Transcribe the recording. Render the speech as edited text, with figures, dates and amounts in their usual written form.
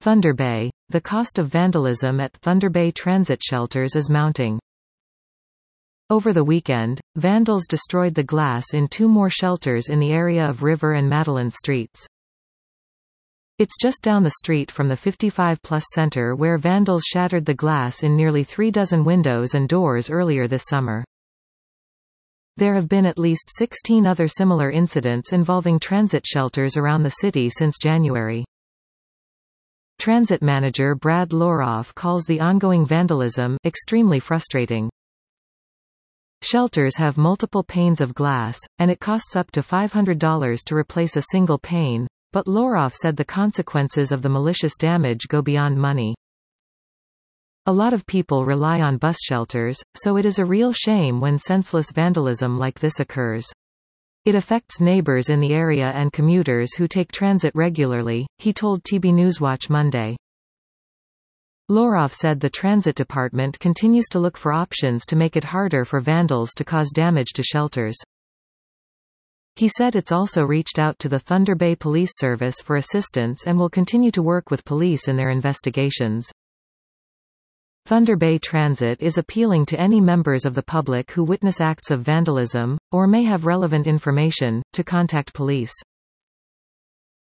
Thunder Bay. The cost of vandalism at Thunder Bay transit shelters is mounting. Over the weekend, vandals destroyed the glass in 2 more shelters in the area of River and Madeline Streets. It's just down the street from the 55 Plus Center where vandals shattered the glass in nearly 3 dozen windows and doors earlier this summer. There have been at least 16 other similar incidents involving transit shelters around the city since January. Transit manager Brad Loroff calls the ongoing vandalism extremely frustrating. Shelters have multiple panes of glass, and it costs up to $500 to replace a single pane, but Loroff said the consequences of the malicious damage go beyond money. A lot of people rely on bus shelters, so it is a real shame when senseless vandalism like this occurs. It affects neighbors in the area and commuters who take transit regularly, he told TB Newswatch Monday. Loroff said the transit department continues to look for options to make it harder for vandals to cause damage to shelters. He said it's also reached out to the Thunder Bay Police Service for assistance and will continue to work with police in their investigations. Thunder Bay Transit is appealing to any members of the public who witness acts of vandalism, or may have relevant information, to contact police.